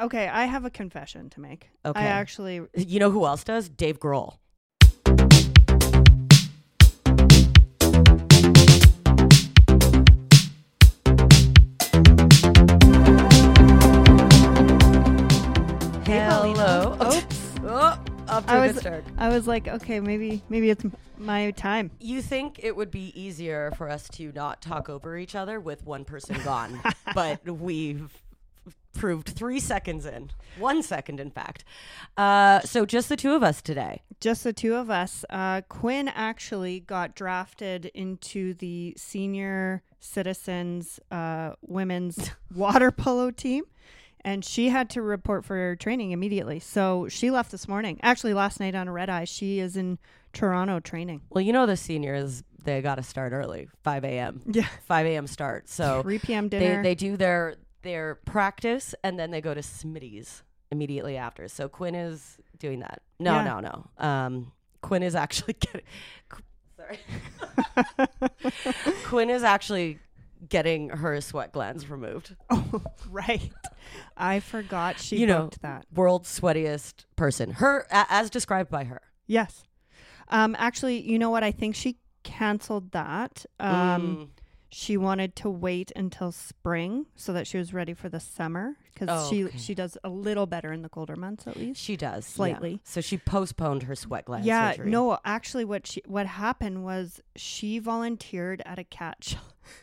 Okay, I have a confession to make. Okay. I actually... You know who else does? Dave Grohl. Hello. Oops. Oh, up to a good start. I was like, okay, maybe it's my time. You think it would be easier for us to not talk over each other with one person gone, but we've proved 3 seconds in. 1 second, in fact. So just the two of us today. Just the two of us. Quinn actually got drafted into the senior citizens women's water polo team. And she had to report for training immediately. So she left this morning. Actually, last night on a red eye, she is in Toronto training. Well, you know the seniors, they got to start early, 5 a.m. Yeah. 5 a.m. start. So 3 p.m. dinner. They do their practice, and then they go to Smitty's immediately after. So Quinn is doing that. No. Quinn is actually sorry. Quinn is actually getting her sweat glands removed. Oh, right. I forgot she booked that. World's sweatiest person. Her, as described by her. Yes. Actually, you know what? I think she canceled that. She wanted to wait until spring so that she was ready for the summer because she does a little better in the colder months at least. She does. Slightly. Yeah. So she postponed her sweat gland surgery. No, actually what happened was she volunteered at a cat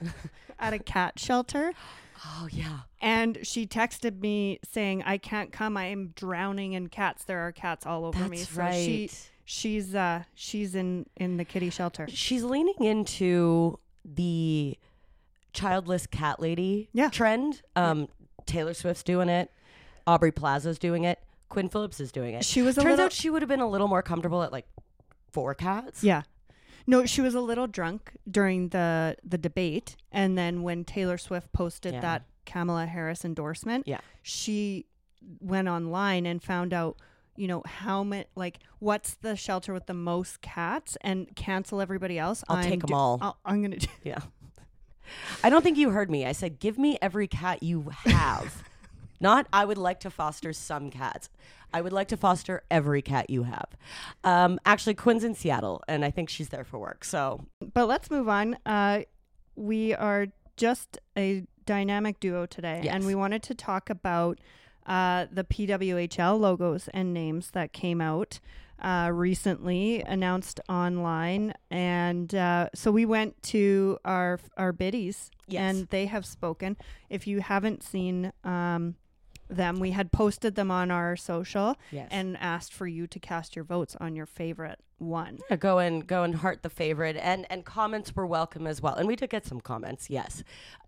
shelter. Oh, yeah. And she texted me saying, I can't come. I am drowning in cats. There are cats all over me. That's So right. she's in the kitty shelter. She's leaning into the childless cat lady trend. Taylor Swift's doing it. Aubrey Plaza's doing it. Quinn Phillips is doing it. Turns out she would have been a little more comfortable at like 4 cats. Yeah. No, she was a little drunk during the debate. And then when Taylor Swift posted that Kamala Harris endorsement, she went online and found out, how many, what's the shelter with the most cats and cancel everybody else. I'll take them all. I'm going to do. Yeah. I don't think you heard me. I said, give me every cat you have. Not, I would like to foster some cats. I would like to foster every cat you have. Actually, Quinn's in Seattle, and I think she's there for work. So, but let's move on. We are just a dynamic duo today, and we wanted to talk about the PWHL logos and names that came out recently, announced online, and so we went to our biddies, and they have spoken. If you haven't seen them, we had posted them on our social and asked for you to cast your votes on your favorite one. Yeah, go and heart the favorite, and comments were welcome as well. And we did get some comments. Yes.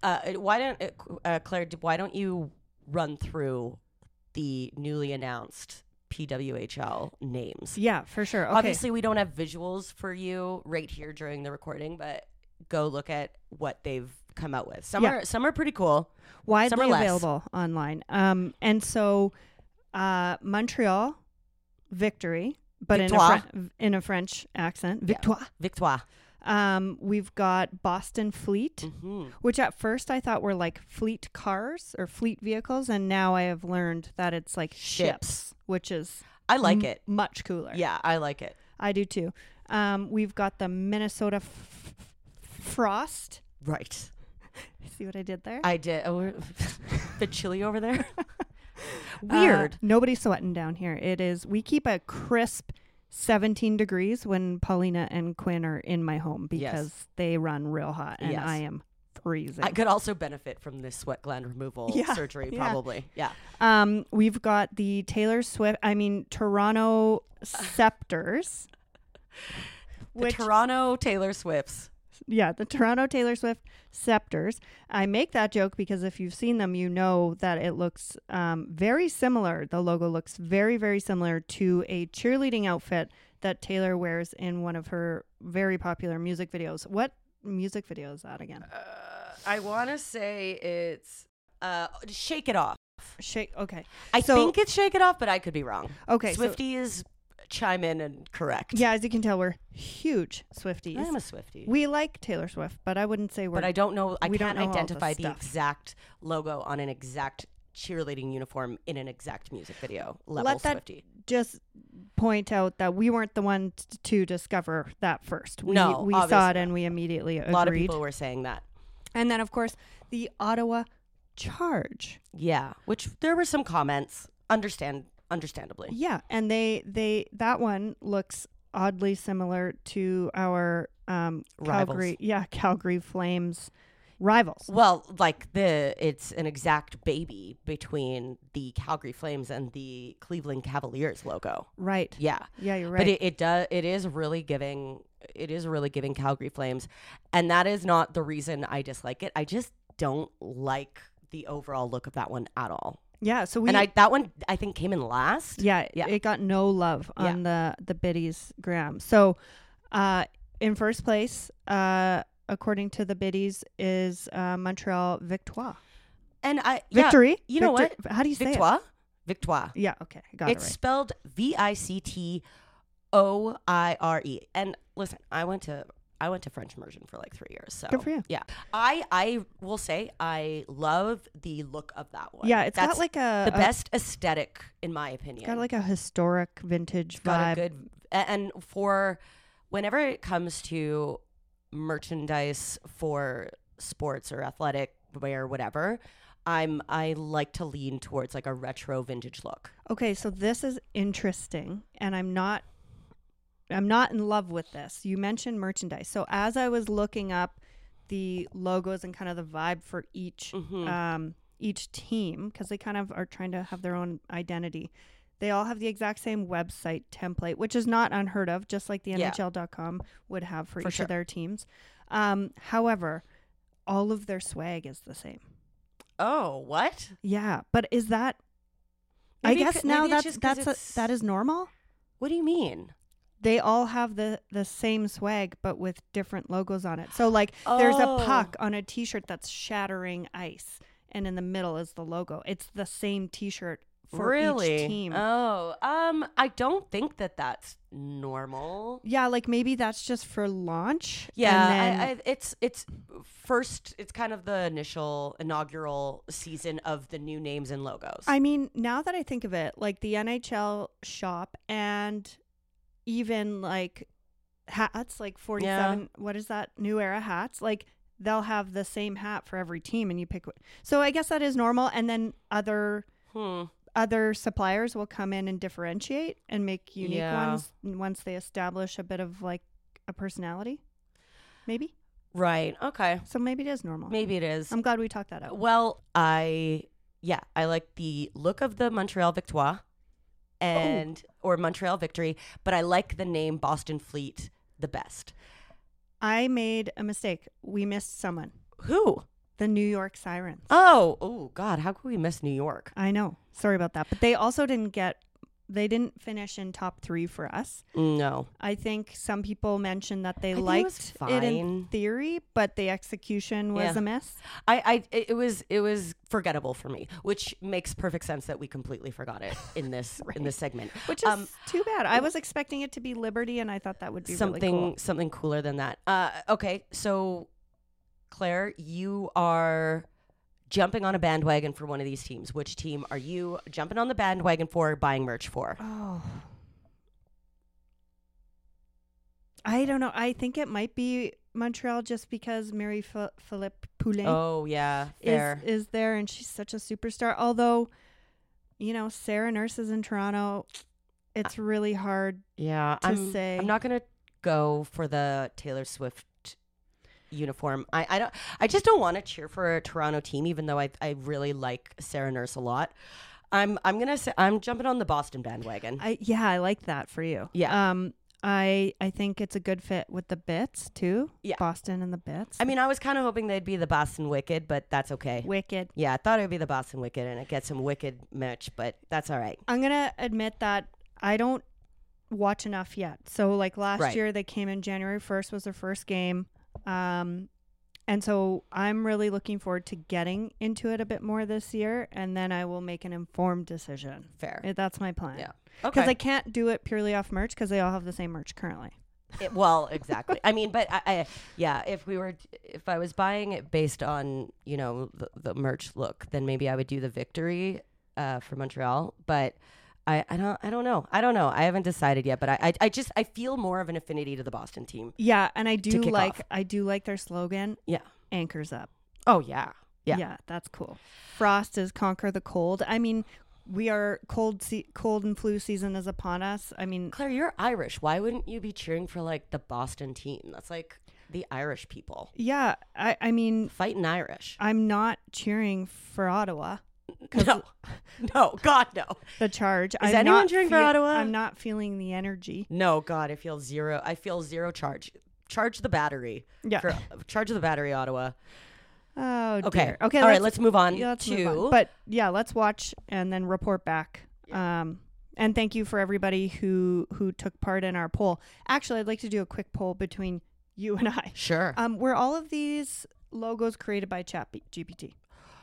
Claire? Why don't you run through the newly announced PWHL names? Yeah, for sure. Okay. Obviously, we don't have visuals for you right here during the recording, but go look at what they've come out with. Some are pretty cool. Widely available online. And so Montreal, Victory, but in a French accent. Victoire. Victoire. We've got Boston Fleet, which at first I thought were like fleet cars or fleet vehicles, and now I have learned that it's like ships, which is I like it. Much cooler. Yeah, I like it. I do too. We've got the Minnesota Frost. Right. See what I did there? I did. Oh, a bit chilly over there. Weird. Nobody's sweating down here. We keep a crisp 17 degrees when Paulina and Quinn are in my home because they run real hot and I am freezing. I could also benefit from this sweat gland removal surgery, probably. Yeah. We've got the Toronto Scepters. Toronto Taylor Swifts. Yeah, the Toronto Taylor Swift Scepters. I make that joke because if you've seen them, you know that it looks very similar. The logo looks very, very similar to a cheerleading outfit that Taylor wears in one of her very popular music videos. What music video is that again? I want to say it's Shake It Off. Okay. I think it's Shake It Off, but I could be wrong. Okay. Swifties chime in and correct. Yeah, as you can tell, we're huge Swifties. I am a Swiftie. We like Taylor Swift, but I wouldn't say we're... But I don't know. I can't identify the exact logo on an exact cheerleading uniform in an exact music video level Swiftie. Just point out that we weren't the one to discover that first. We saw it and we immediately agreed. A lot of people were saying that. And then, of course, the Ottawa Charge. Yeah, which there were some comments, understandably. Yeah, and they that one looks oddly similar to our Calgary Flames rivals. Well, like it's an exact baby between the Calgary Flames and the Cleveland Cavaliers logo. Right. Yeah. Yeah, you're right. But it is really giving Calgary Flames, and that is not the reason I dislike it. I just don't like the overall look of that one at all. Yeah, so that one I think came in last. Yeah, it got no love on the Biddies Graham. So, in first place, according to the Biddies, is Montreal Victoire. And Victory. You know what? How do you say Victoire? it? Victoire. Yeah. Okay, got it. It's right. spelled Victoire. And listen, I went to French immersion for like 3 years. So good for you. Yeah. I will say I love the look of that one. Yeah, That's got like the best aesthetic in my opinion. Got like a historic vintage vibe. Got a good, and for whenever it comes to merchandise for sports or athletic wear, whatever, I like to lean towards like a retro vintage look. Okay, so this is interesting, and I'm not in love with this. You mentioned merchandise. So as I was looking up the logos and kind of the vibe for each team, because they kind of are trying to have their own identity, they all have the exact same website template, which is not unheard of, just like the NHL.com would have for each of their teams. However, all of their swag is the same. Oh, what? Yeah, but is that... Maybe I guess now that is normal? What do you mean? They all have the same swag, but with different logos on it. So, like, there's a puck on a T-shirt that's shattering ice, and in the middle is the logo. It's the same T-shirt for each team. Oh, I don't think that's normal. Yeah, like maybe that's just for launch. Yeah, it's first. It's kind of the inaugural season of the new names and logos. I mean, now that I think of it, like the NHL shop and even like hats, like 47, what is that? New Era hats, like they'll have the same hat for every team and you pick. So I guess that is normal. And then other suppliers will come in and differentiate and make unique ones once they establish a bit of like a personality. Maybe. Right. Okay. So maybe it is normal. Maybe it is. I'm glad we talked that out. Well, I like the look of the Montreal Victoire. Or Montreal Victory, but I like the name Boston Fleet the best. I made a mistake. We missed someone. Who? The New York Sirens. Oh God, how could we miss New York? I know. Sorry about that. But they also didn't finish in top 3 for us. No. I think some people mentioned that they liked it in theory, but the execution was a miss. It was forgettable for me, which makes perfect sense that we completely forgot it in this in this segment. Which is too bad. I was expecting it to be Liberty, and I thought that would be something cooler than that. Okay, so Claire, you are jumping on a bandwagon for one of these teams. Which team are you jumping on the bandwagon for, buying merch for? Oh, I don't know. I think it might be Montreal just because Marie-Philippe Poulin is there, and she's such a superstar. Although, Sarah Nurse is in Toronto. It's really hard to say. I'm not going to go for the Taylor Swift uniform. I just don't want to cheer for a Toronto team, even though I really like Sarah Nurse a lot. I'm gonna say I'm jumping on the Boston bandwagon. I like that for you. Yeah. I think it's a good fit with the Bits too. Yeah. Boston and the Bits. I mean, I was kind of hoping they'd be the Boston Wicked, but that's okay. Wicked. Yeah, I thought it would be the Boston Wicked and it gets some Wicked merch, but that's all right. I'm gonna admit that I don't watch enough yet. So like last year they came in January 1st was their first game. And so I'm really looking forward to getting into it a bit more this year, and then I will make an informed decision. Fair. That's my plan. Yeah. Because I can't do it purely off merch because they all have the same merch currently. Well, exactly. I mean, but if I was buying it based on, the merch look, then maybe I would do the victory for Montreal. But I don't know. I haven't decided yet, but I feel more of an affinity to the Boston team. Yeah, and I do like their slogan. Yeah. Anchors up. Oh, yeah. Yeah. Yeah, that's cool. Frost is conquer the cold. I mean, we are cold and flu season is upon us. I mean, Claire, you're Irish. Why wouldn't you be cheering for like the Boston team? That's like the Irish people. Yeah, I mean, fighting Irish. I'm not cheering for Ottawa. No, God, no. The Charge. Is anyone cheering for Ottawa? I'm not feeling the energy. No, God, I feel zero charge. Charge the battery. Yeah. Charge the battery, Ottawa. Oh, dear. Okay. All right, let's move on But yeah, let's watch and then report back. Yeah. And thank you for everybody who took part in our poll. Actually, I'd like to do a quick poll between you and I. Sure. Were all of these logos created by ChatGPT?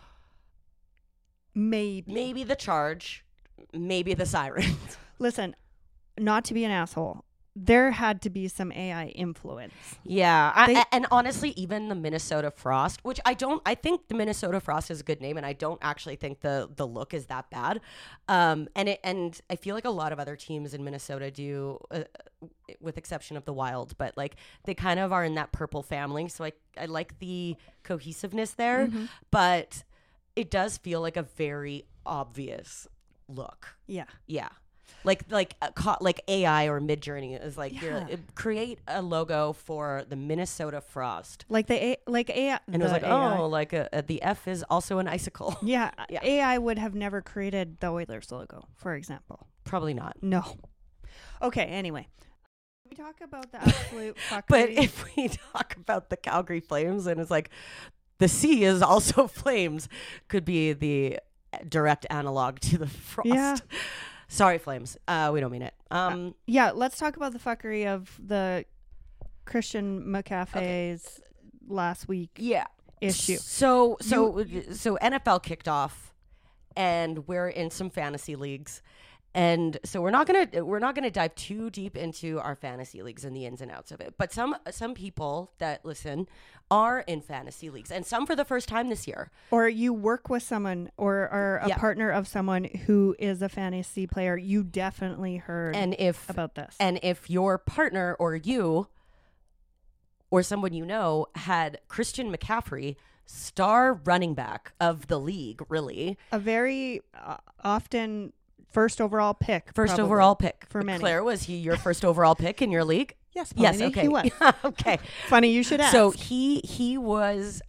Maybe the Charge, maybe the Sirens. Listen, not to be an asshole, there had to be some AI influence. Yeah. And honestly, even the Minnesota Frost, which I think the Minnesota Frost is a good name, and I don't actually think the look is that bad. And I feel like a lot of other teams in Minnesota do, with exception of the Wild, but like they kind of are in that purple family. So I like the cohesiveness there, but it does feel like a very obvious look. Yeah. Yeah. Like AI or Midjourney is like, create a logo for the Minnesota Frost. Like AI. And it was like, AI. The F is also an icicle. Yeah. AI would have never created the Oilers logo, for example. Probably not. No. Okay, anyway. We talk about the absolute fuckery. But if we talk about the Calgary Flames, and it's like, the sea is also flames, could be the direct analog to the Frost. Yeah. Sorry, Flames. We don't mean it. Let's talk about the fuckery of the Christian McCaffrey's last week issue. So NFL kicked off, and we're in some fantasy leagues. And so we're not gonna dive too deep into our fantasy leagues and the ins and outs of it. But some people that listen are in fantasy leagues, and some for the first time this year. Or you work with someone or are a partner of someone who is a fantasy player. You definitely heard about this. And if your partner or you or someone you know had Christian McCaffrey, star running back of the league, really. A very often first overall pick. For many. Claire, was he your first overall pick in your league? Yes. Yes. Okay. He was. Okay. Funny you should ask. So he was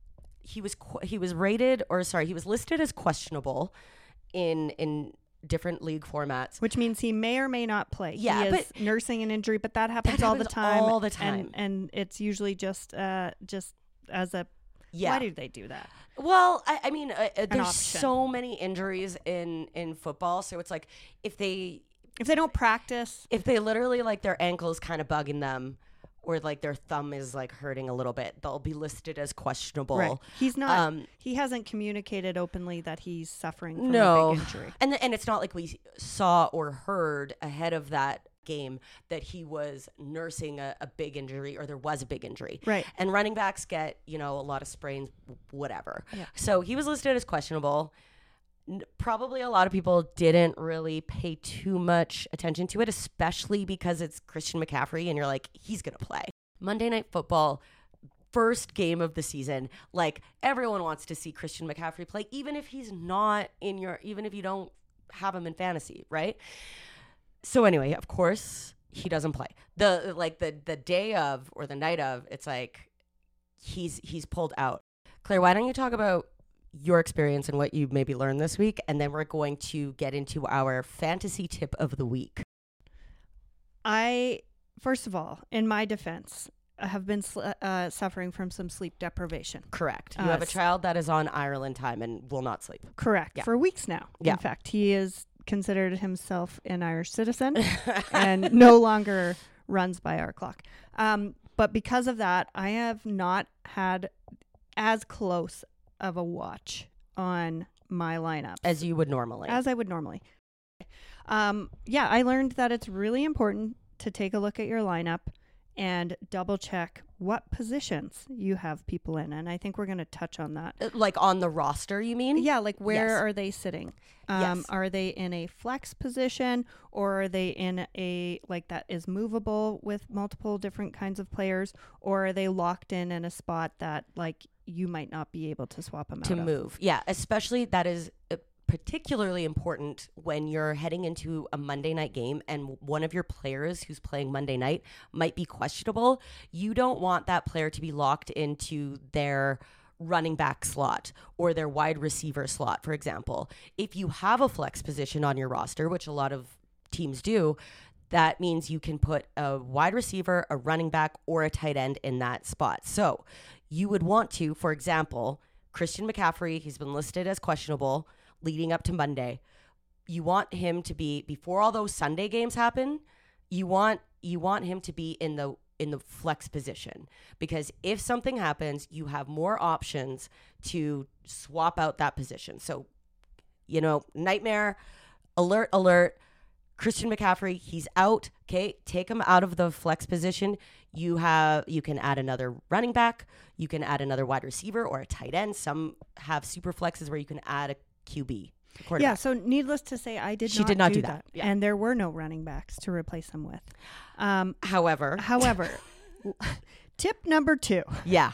listed as questionable in different league formats, which means he may or may not play. Yeah, he is nursing an injury, but that happens all the time. All the time, and it's usually just as a. Yeah. Why do they do that? Well, I mean, there's so many injuries in football, so it's like if they don't practice, if they literally like their ankle's kind of bugging them, or like their thumb is like hurting a little bit, they'll be listed as questionable. Right. He's not. He hasn't communicated openly that he's suffering from a big injury. And it's not like we saw or heard ahead of that game that he was nursing a big injury, or there was a big injury. Right. And running backs get, a lot of sprains, whatever. Yeah. So he was listed as questionable. Probably a lot of people didn't really pay too much attention to it, especially because it's Christian McCaffrey and you're like, he's going to play. Monday Night Football, first game of the season. Like, everyone wants to see Christian McCaffrey play, even if he's not even if you don't have him in fantasy, right? So anyway, of course, he doesn't play. The day of or the night of, it's like he's pulled out. Claire, why don't you talk about your experience and what you maybe learned this week, and then we're going to get into our fantasy tip of the week. First of all, in my defense, I have been suffering from some sleep deprivation. Correct. You have a child that is on Ireland time and will not sleep. Correct. Yeah. For weeks now. Yeah. In fact, he is considered himself an Irish citizen and no longer runs by our clock. But because of that, I have not had as close of a watch on my lineup as I would normally. I learned that it's really important to take a look at your lineup and double check what positions you have people in. And I think we're going to touch on that. Like on the roster, you mean? Yeah, like where are they sitting? Yes. Are they in a flex position, or are they in a, like, that is movable with multiple different kinds of players, or are they locked in a spot that, like, you might not be able to swap them out to move? Yeah, especially that is particularly important when you're heading into a Monday night game and one of your players who's playing Monday night might be questionable. You don't want that player to be locked into their running back slot or their wide receiver slot, for example. If you have a flex position on your roster, which a lot of teams do, that means you can put a wide receiver, a running back, or a tight end in that spot. So you would want to, for example, Christian McCaffrey, he's been listed as questionable leading up to Monday. You want him to be, before all those Sunday games happen, you want him to be in the flex position, because if something happens, you have more options to swap out that position. So, nightmare, alert, Christian McCaffrey, he's out. Okay, take him out of the flex position. You can add another running back, you can add another wide receiver or a tight end. Some have super flexes where you can add a QB. Yeah, so needless to say, she did not do that. Yeah. And there were no running backs to replace him with. However, tip number 2. Yeah.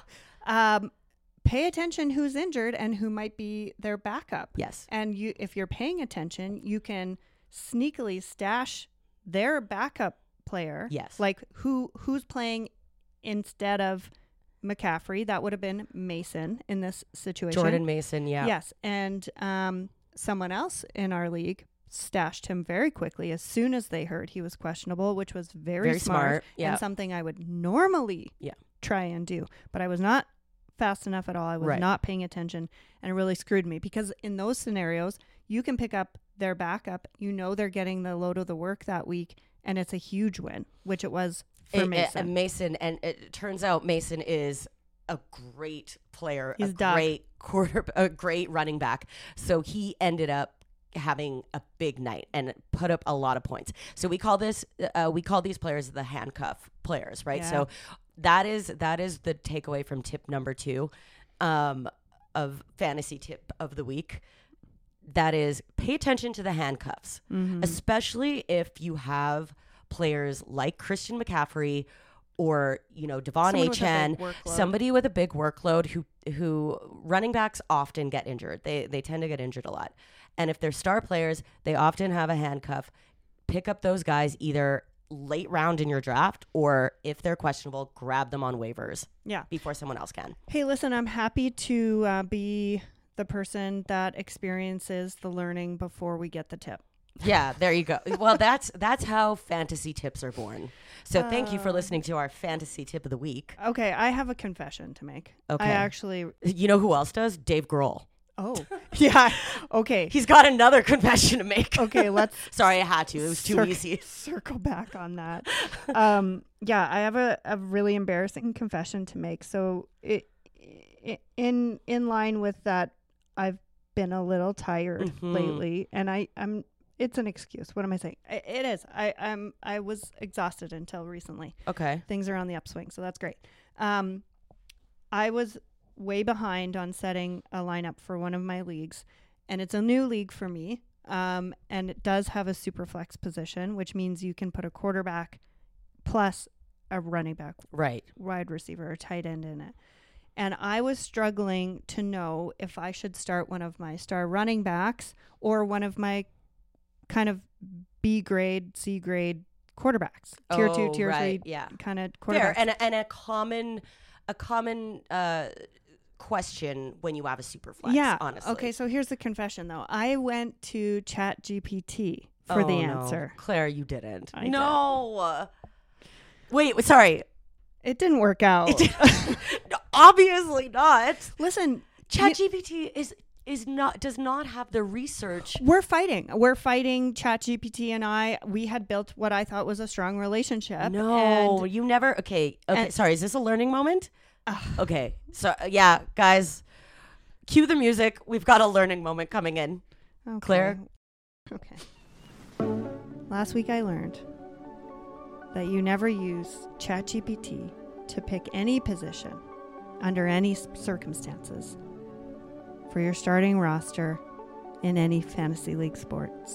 Pay attention who's injured and who might be their backup. Yes. And if you're paying attention, you can sneakily stash their backup player. Yes. Like who's playing instead of McCaffrey. That would have been Mason in this situation. Jordan Mason, yeah. Yes. And someone else in our league stashed him very quickly as soon as they heard he was questionable, which was very smart. Yeah. And something I would normally try and do. But I was not fast enough at all. I was not paying attention, and it really screwed me, because in those scenarios, you can pick up their backup. They're getting the load of the work that week, and it's a huge win, which it was for Mason. And it turns out Mason is a great player, He's a great running back. So he ended up having a big night and put up a lot of points. So we call these players the handcuff players, right? Yeah. So that is the takeaway from tip number 2 of fantasy tip of the week. That is, pay attention to the handcuffs, especially if you have players like Christian McCaffrey or, Devon Achane, somebody with a big workload who running backs often get injured. They tend to get injured a lot. And if they're star players, they often have a handcuff. Pick up those guys either late round in your draft, or if they're questionable, grab them on waivers before someone else can. Hey, listen, I'm happy to be the person that experiences the learning before we get the tip. Yeah, there you go. Well, that's how fantasy tips are born. So thank you for listening to our fantasy tip of the week. Okay, I have a confession to make. Okay. I actually... You know who else does? Dave Grohl. Oh, yeah. Okay. He's got another confession to make. Okay, let's... Sorry, I had to. It was too easy. Circle back on that. Yeah, I have a really embarrassing confession to make. So in line with that, I've been a little tired lately, and I'm... It's an excuse. What am I saying? It is. I was exhausted until recently. Okay. Things are on the upswing, so that's great. I was way behind on setting a lineup for one of my leagues, and it's a new league for me. And it does have a super flex position, which means you can put a quarterback plus a running back, wide receiver or tight end in it. And I was struggling to know if I should start one of my star running backs or one of my kind of B grade, C grade quarterbacks, tier 2, tier 3, kind of quarterbacks. Fair. And a common question when you have a super flex. Yeah. Honestly. Okay. So here's the confession, though. I went to ChatGPT for the answer. No. Claire, you didn't. No. Wait. Sorry. It didn't work out. Obviously not. Listen, ChatGPT does not have the research. We're fighting ChatGPT, and we had built what I thought was a strong relationship. No, you never. Okay. Sorry, is this a learning moment? Okay. So yeah, guys, cue the music. We've got a learning moment coming in. Okay. Claire. Okay. Last week I learned that you never use ChatGPT to pick any position under any circumstances for your starting roster in any fantasy league sports.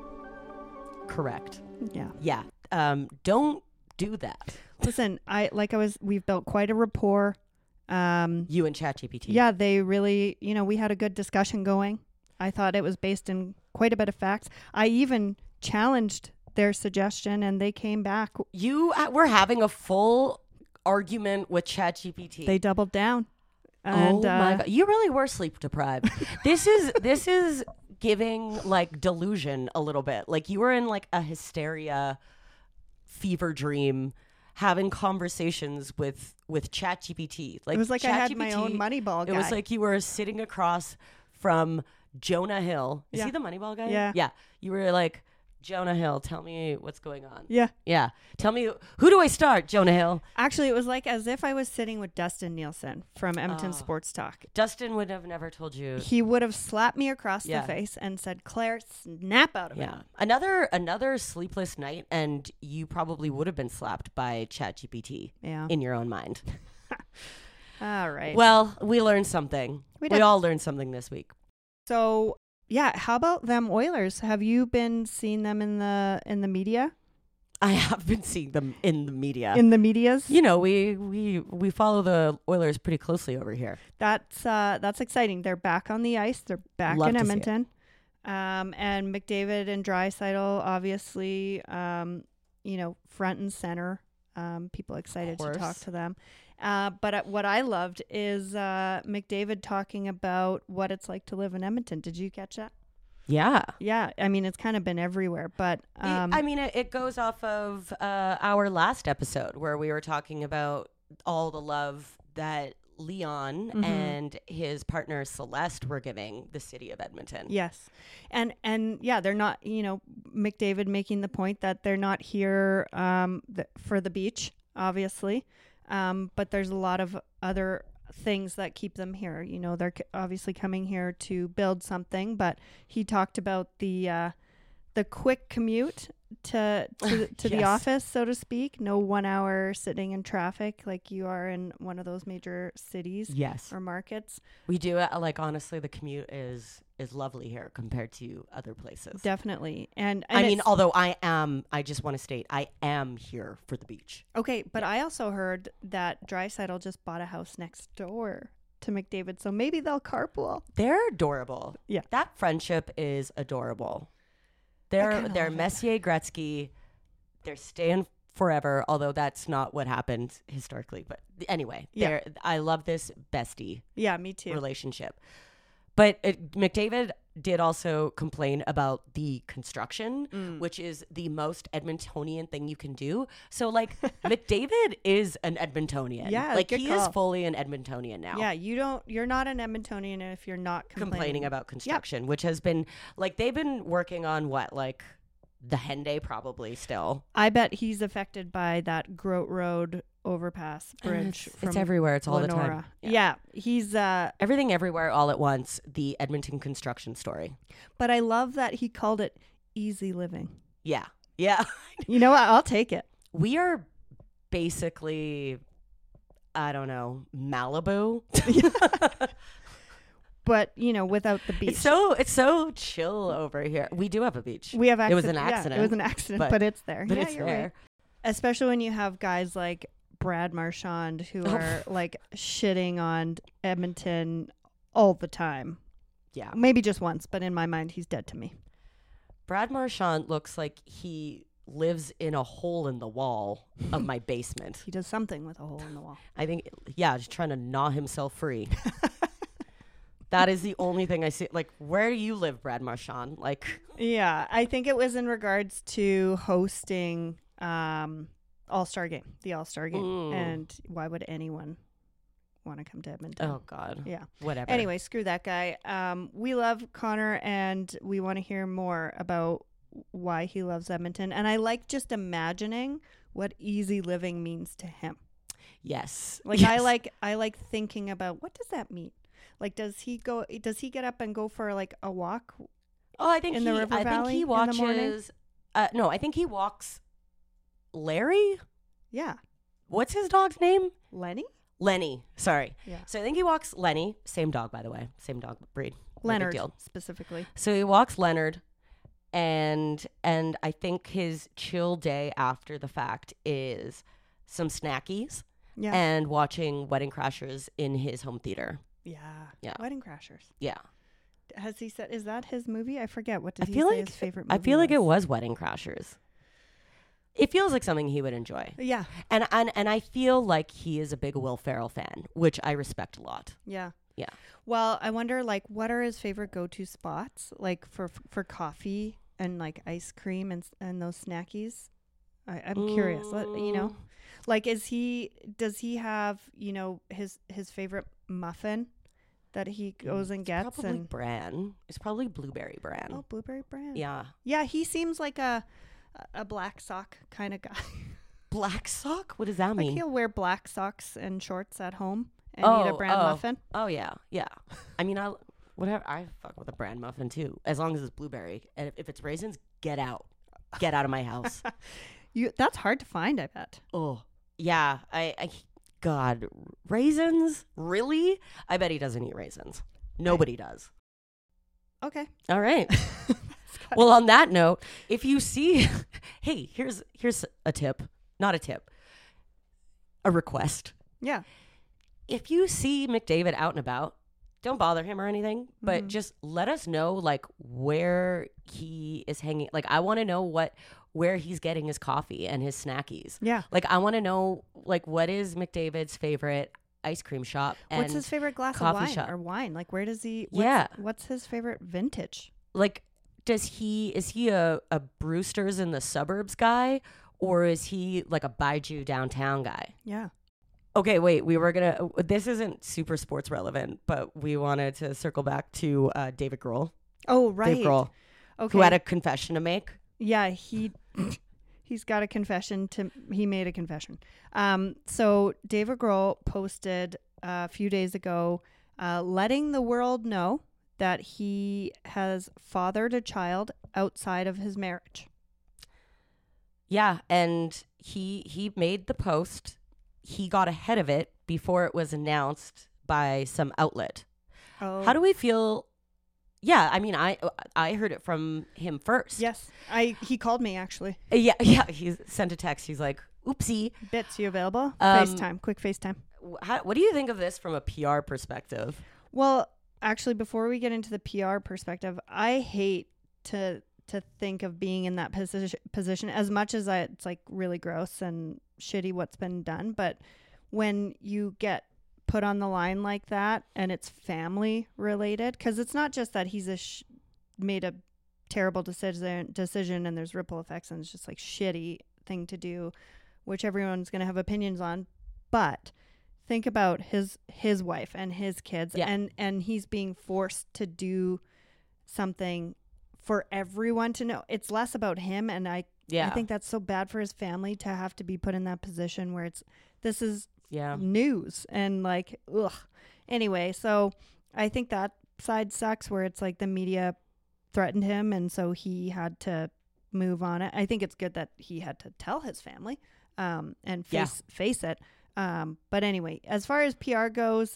Correct. Yeah. Yeah. Don't do that. Listen, we've built quite a rapport. You and ChatGPT. Yeah, they really, we had a good discussion going. I thought it was based in quite a bit of facts. I even challenged their suggestion and they came back. You were having a full argument with ChatGPT. They doubled down. And, oh my God. You really were sleep deprived. This is giving like delusion a little bit. Like you were in like a hysteria fever dream having conversations with ChatGPT. Like it was like I had my own Moneyball guy. It was like you were sitting across from Jonah Hill. Is he the Moneyball guy? Yeah. Yeah. You were like, Jonah Hill, tell me what's going on. Yeah. Yeah. Tell me, who do I start, Jonah Hill? Actually, it was like as if I was sitting with Dustin Nielsen from Edmonton Sports Talk. Dustin would have never told you. He would have slapped me across the face and said, Claire, snap out of it. Another sleepless night, and you probably would have been slapped by ChatGPT in your own mind. All right. Well, we learned something. We all learned something this week. So... yeah, how about them Oilers? Have you been seeing them in the media? I have been seeing them in the media. In the medias? You know, we follow the Oilers pretty closely over here. That's exciting. They're back on the ice. They're back in Edmonton. And McDavid and Draisaitl obviously front and center. People excited to talk to them. But what I loved is McDavid talking about what it's like to live in Edmonton. Did you catch that? Yeah. Yeah. I mean, it's kind of been everywhere, but... it goes off of our last episode where we were talking about all the love that Leon and his partner Celeste were giving the city of Edmonton. Yes. And yeah, they're not, McDavid making the point that they're not here for the beach, obviously. But there's a lot of other things that keep them here. They're obviously coming here to build something, but he talked about the quick commute to the office, so to speak. No 1 hour sitting in traffic like you are in one of those major cities or markets. We do like honestly the commute is lovely here compared to other places. Definitely. And I mean, although I just want to state I am here for the beach. Okay, but I also heard that Draisaitl just bought a house next door to McDavid, so maybe they'll carpool. They're adorable. Yeah. That friendship is adorable. They're Messier Gretzky. They're staying forever, although that's not what happened historically. But anyway, I love this bestie. Yeah, me too. Relationship. But McDavid did also complain about the construction, which is the most Edmontonian thing you can do. So, like, McDavid is an Edmontonian. Yeah, like he is fully an Edmontonian now. Yeah, you're not an Edmontonian if you're not complaining about construction, which has been like they've been working on the Henday probably still. I bet he's affected by that Grote Road overpass bridge. It's everywhere. It's all Lenora. The time. Yeah, he's everything everywhere all at once. The Edmonton construction story. But I love that he called it easy living. Yeah. You know what? I'll take it. We are basically, I don't know, Malibu. But, without the beach. It's so chill over here. We do have a beach. We have It was an accident. Yeah, it was an accident, but it's there. But it's there. Right. Especially when you have guys like Brad Marchand who are like shitting on Edmonton all the time. Yeah. Maybe just once, but in my mind, he's dead to me. Brad Marchand looks like he lives in a hole in the wall of my basement. He does something with a hole in the wall. I think, just trying to gnaw himself free. That is the only thing I see. Like, where do you live, Brad Marchand? Like, yeah, I think it was in regards to hosting All-Star Game, the All-Star Game. And why would anyone want to come to Edmonton? Oh, God. Yeah. Whatever. Anyway, screw that guy. We love Connor, and we want to hear more about why he loves Edmonton. And I like just imagining what easy living means to him. Yes. Like, yes. I like thinking about, what does that mean? Like, does he get up and go for like a walk? Oh, I think the River Valley he watches. No, I think he walks Larry? Yeah. What's his dog's name? Lenny. Sorry. Yeah. So I think he walks Lenny. Same dog, by the way. Same dog breed. Leonard, specifically. So he walks Leonard, and I think his chill day after the fact is some snackies and watching Wedding Crashers in his home theater. Yeah. Wedding Crashers. Yeah. Has he said, is that his movie? I forget. What did he say his favorite movie I feel like it was Wedding Crashers. It feels like something he would enjoy. Yeah. And I feel like he is a big Will Ferrell fan, which I respect a lot. Yeah. Yeah. Well, I wonder, like, what are his favorite go-to spots, like, for coffee and, like, ice cream and those snackies? I'm curious, you know? Like, does he have, you know, his favorite muffin that he goes and gets? Probably bran. It's probably blueberry bran. Oh, blueberry bran. Yeah. Yeah, he seems like a black sock kind of guy. Black sock? What does that mean? Like he'll wear black socks and shorts at home and eat a bran muffin. Oh, yeah. Yeah. I mean, I fuck with a bran muffin, too, as long as it's blueberry. And if it's raisins, get out. Get out of my house. That's hard to find, I bet. Oh, yeah. God, raisins? Really? I bet he doesn't eat raisins. Nobody does. Okay. All right. Well, on that note, if you see, hey, here's a tip, not a tip, a request. Yeah. If you see McDavid out and about, don't bother him or anything, but just let us know, like, where he is hanging. Like, I want to know where he's getting his coffee and his snackies. Yeah. Like, I want to know, like, what is McDavid's favorite ice cream shop and what's his favorite glass of wine or wine? Like, where does he? What's his favorite vintage? Like, is he a Brewster's in the suburbs guy, or is he like a Baijiu downtown guy? Yeah. Okay, wait, this isn't super sports relevant, but we wanted to circle back to David Grohl. Oh, right. Dave Grohl, okay. Who had a confession to make. Yeah, he's got a confession he made a confession. So David Grohl posted a few days ago, letting the world know that he has fathered a child outside of his marriage. Yeah, and he made the post. He got ahead of it before it was announced by some outlet. Oh. How do we feel? Yeah, I mean, I heard it from him first. Yes, he called me actually. Yeah, he sent a text. He's like, "Oopsie." Bits, you available? FaceTime, quick FaceTime. What do you think of this from a PR perspective? Well, actually, before we get into the PR perspective, I hate to think of being in that position as much as it's like really gross and shitty what's been done. But when you get put on the line like that and it's family related, because it's not just that he's made a terrible decision and there's ripple effects and it's just like shitty thing to do, which everyone's going to have opinions on. But think about his wife and his kids, and he's being forced to do something for everyone to know. It's less about him, and I think that's so bad for his family to have to be put in that position where this is news and like, ugh. Anyway, so I think that side sucks where it's like the media threatened him, and so he had to move on it. I think it's good that he had to tell his family and face it. But anyway, as far as PR goes,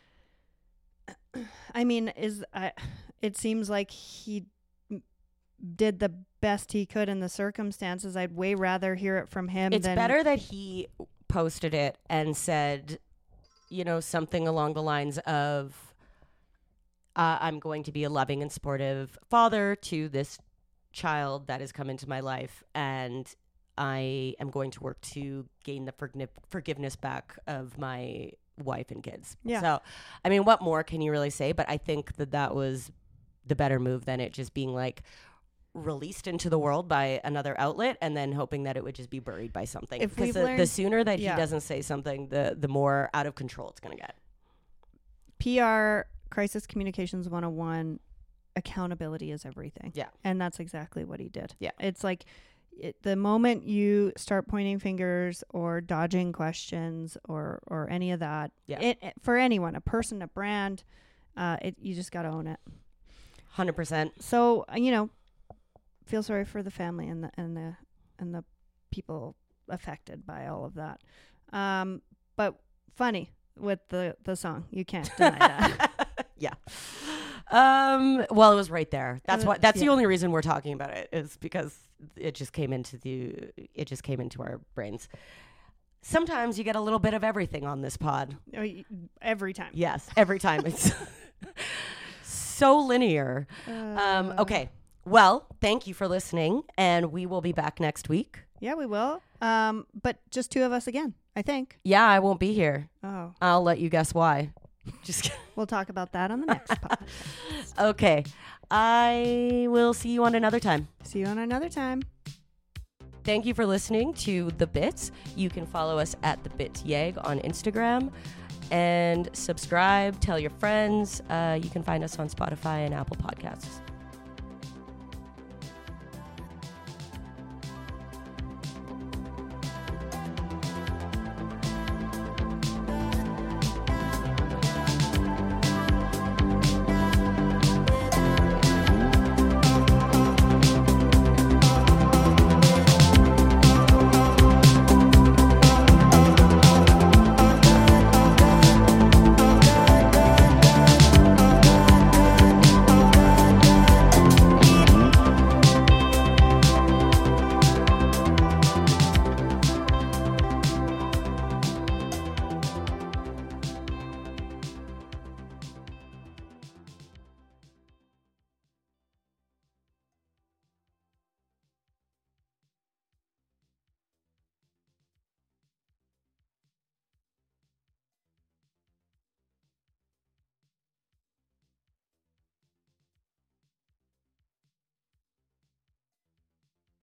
I mean, it seems like he did the best he could in the circumstances. I'd way rather hear it from him. It's better that he posted it and said, you know, something along the lines of, I'm going to be a loving and supportive father to this child that has come into my life, and I am going to work to gain the forgiveness back of my wife and kids. Yeah. So, I mean, what more can you really say? But I think that was the better move than it just being like released into the world by another outlet and then hoping that it would just be buried by something. Because the sooner that he doesn't say something, the more out of control it's going to get. PR, Crisis Communications 101, accountability is everything. Yeah. And that's exactly what he did. Yeah. It's like the moment you start pointing fingers or dodging questions or any of that, for anyone, a person, a brand, you just got to own it. 100%. So, you know, feel sorry for the family and the people affected by all of that. But funny with the song. You can't deny that. Yeah. Well, it was right there. That's why. That's the only reason we're talking about it, is because it just came into our brains. Sometimes you get a little bit of everything on this pod. Every time. Yes, every time. It's so linear. Okay. Well, thank you for listening, and we will be back next week. Yeah, we will. But just 2 of us again, I think. Yeah, I won't be here. Oh. I'll let you guess why. Just kidding. We'll talk about that on the next podcast. Okay. I will see you on another time. See you on another time. Thank you for listening to The Bits. You can follow us at The Bits Yeg on Instagram and subscribe, tell your friends. You can find us on Spotify and Apple Podcasts.